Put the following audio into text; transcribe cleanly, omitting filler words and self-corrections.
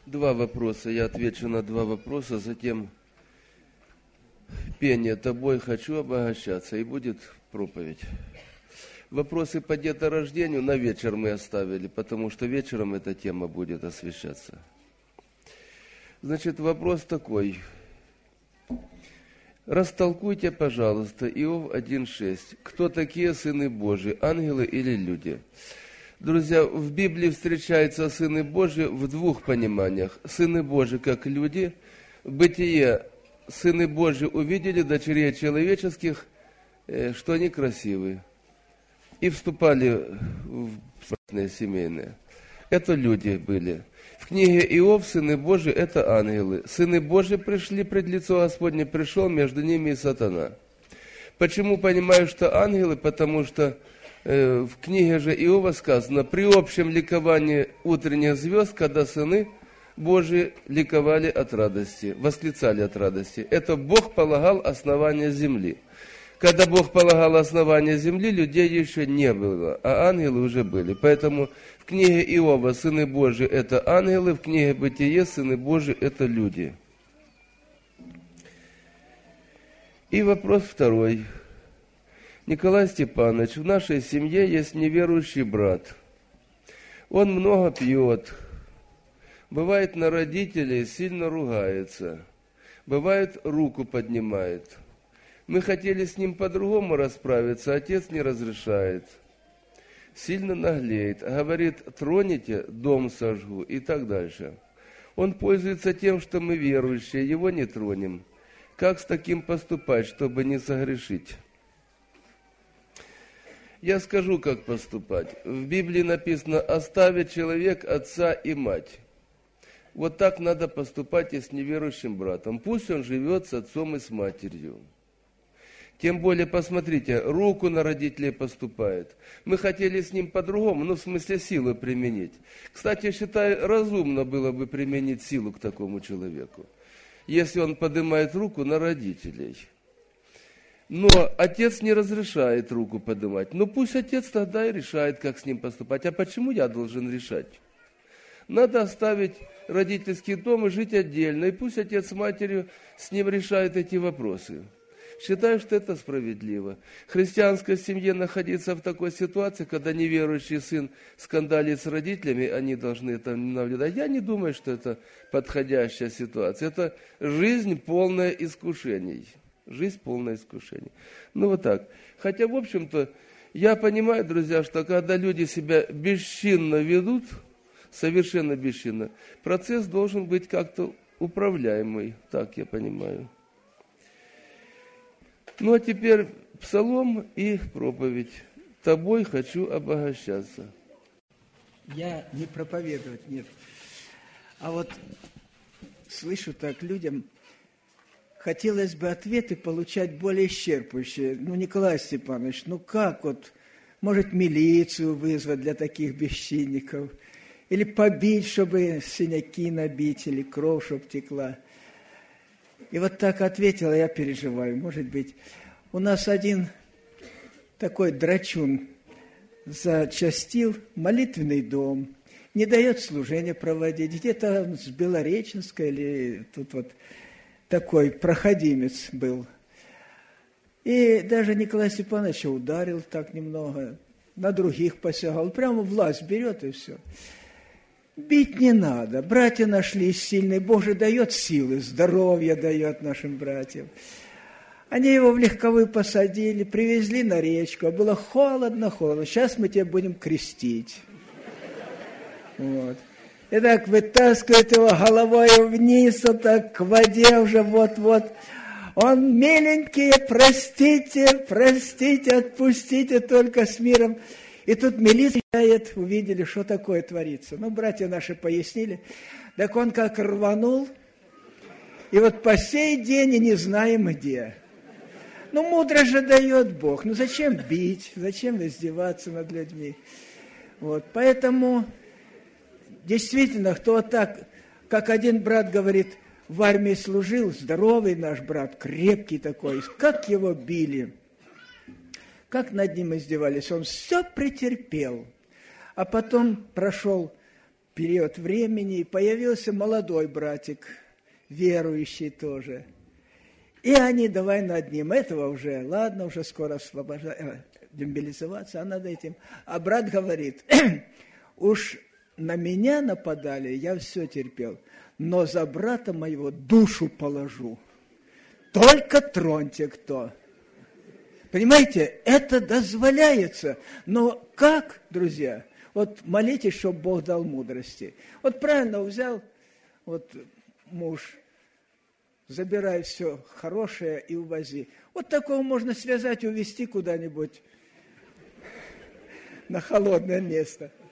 Два вопроса. Я отвечу на два вопроса, затем пение «Тобой хочу обогащаться» и будет проповедь. Вопросы по деторождению на вечер мы оставили, потому что вечером эта тема будет освещаться. Значит, вопрос такой. Растолкуйте, пожалуйста, Иов 1.6. Кто такие сыны Божьи, ангелы или люди? Друзья, в Библии встречаются сыны Божьи в двух пониманиях. Сыны Божьи как люди. В Бытие сыны Божьи увидели дочерей человеческих, что они красивые. И вступали в брачные семейные. Это люди были. В книге Иов сыны Божьи – это ангелы. Сыны Божьи пришли пред лицо Господне, пришел между ними и сатана. Почему понимаю, что ангелы? Потому что в книге же Иова сказано: при общем ликовании утренних звезд, когда сыны Божьи ликовали от радости, восклицали от радости. Это Бог полагал основание земли. Когда Бог полагал основание земли, людей еще не было, а ангелы уже были. Поэтому в книге Иова сыны Божьи – это ангелы, в книге Бытие сыны Божьи – это люди. И вопрос второй. Николай Степанович, в нашей семье есть неверующий брат. Он много пьет, бывает на родителей сильно ругается, бывает руку поднимает. Мы хотели с ним по-другому расправиться, отец не разрешает. Сильно наглеет, говорит: троните, дом сожгу и так дальше. Он пользуется тем, что мы верующие, его не тронем. Как с таким поступать, чтобы не согрешить? Я скажу, как поступать. В Библии написано: оставит человек отца и мать. Вот так надо поступать и с неверующим братом. Пусть он живет с отцом и с матерью. Тем более, посмотрите, руку на родителей поступает. Мы хотели с ним по-другому, в смысле силу применить. Кстати, я считаю, разумно было бы применить силу к такому человеку, если он поднимает руку на родителей. Но отец не разрешает руку поднимать. Но пусть отец тогда и решает, как с ним поступать. А почему я должен решать? Надо оставить родительский дом и жить отдельно. И пусть отец с матерью с ним решает эти вопросы. Считаю, что это справедливо. В христианской семье находиться в такой ситуации, когда неверующий сын скандалит с родителями, они должны это наблюдать. Я не думаю, что это подходящая ситуация. Это жизнь полная искушений. Жизнь полная искушений. Вот так. Хотя, в общем-то, я понимаю, друзья, что когда люди себя бесчинно ведут, совершенно бесчинно, процесс должен быть как-то управляемый. Так я понимаю. А теперь псалом и проповедь. Тобой хочу обогащаться. Я не проповедовать, нет. А вот слышу так людям, хотелось бы ответы получать более исчерпывающие. Николай Степанович, как может милицию вызвать для таких бесчинников? Или побить, чтобы синяки набить, или кровь, чтобы текла? И вот так ответила, я переживаю. Может быть, у нас один такой драчун зачастил молитвенный дом, не дает служение проводить. Где-то с Белореченска или тут такой проходимец был. И даже Николая Степановича ударил так немного, на других посягал. Прямо власть берет и все. Бить не надо. Братья нашлись сильные. Бог же дает силы, здоровье дает нашим братьям. Они его в легковую посадили, привезли на речку. А было холодно. Сейчас мы тебя будем крестить. И так вытаскивает его головой вниз, так к воде уже вот-вот. Он: миленькие, простите, отпустите только с миром. И тут милиция увидели, что такое творится. Братья наши пояснили. Так он как рванул, и по сей день и не знаем где. Мудрость же дает Бог. Зачем бить, зачем издеваться над людьми? Поэтому, действительно, кто так, как один брат говорит, в армии служил, здоровый наш брат, крепкий такой, как его били. Как над ним издевались, он все претерпел. А потом прошел период времени, и появился молодой братик, верующий тоже. И они давай над ним, этого уже, ладно, уже скоро демобилизоваться, а над этим. А брат говорит, уж на меня нападали, я все терпел, но за брата моего душу положу. Только троньте кто. Понимаете, это дозволяется. Но как, друзья? Вот молитесь, чтобы Бог дал мудрости. Вот правильно взял, вот муж, забирай все хорошее и увози. Вот такого можно связать, увезти куда-нибудь на холодное место.